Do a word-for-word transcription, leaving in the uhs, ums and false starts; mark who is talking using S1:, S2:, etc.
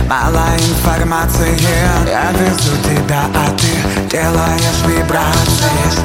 S1: мало информации. Я везу тебя, а ты делаешь вибрации.